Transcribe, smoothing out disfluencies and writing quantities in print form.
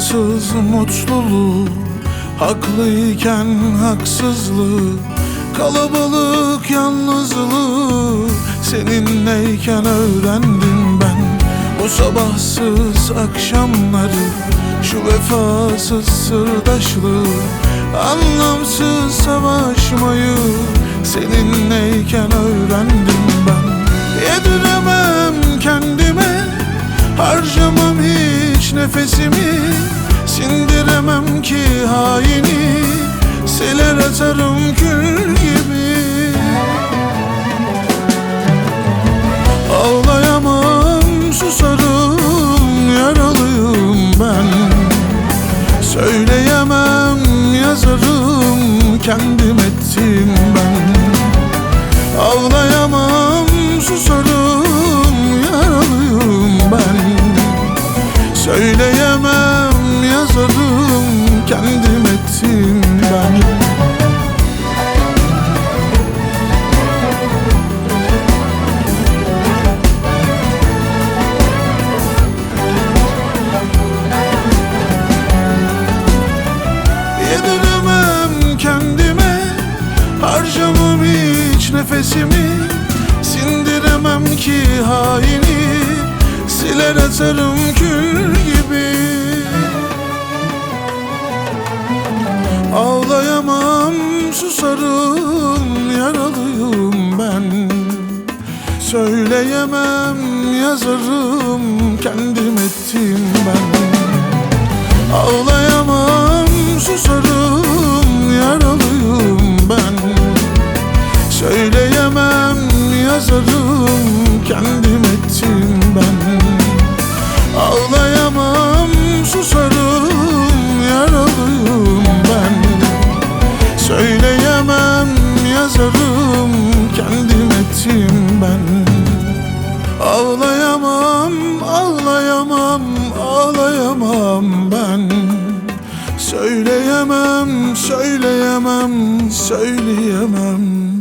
vefasız mutluluğu, haklıyken haksızlığı, kalabalık yalnızlığı seninleyken öğrendim ben. Bu sabahsız akşamları, şu vefasız sırdaşlığı, anlamsız savaşmayı seninleyken öğrendim ben. Yediremem kendime, harcamam hiç nefesimi, sindiremem ki haini, siler atarım kül gibi. Ağlayamam, susarım, yaralıyım ben. Söyleyemem, yazarım, kendim ettim ben. Ağlayamam, susarım, yaralıyım ben. Söyleyemem, yazarım, kendim ettim ben. Yediremem kendime, harcamam hiç nefesimi, sindiremem ki haini, siler atarım kül gibi. Ağlayamam, susarım, yaralıyım ben. Söyleyemem, yazarım, kendim ettim ben. Ağlayamam, susarım, yaralıyım ben. Söyleyemem, yazarım, kendim ettim ben. Ağlayamam, susarım, yaralıyım ben. Söyleyemem, yazarım, kendim ettim ben. Ağlayamam, ağlayamam, ağlayamam ben. Söyleyemem, söyleyemem, söyleyemem.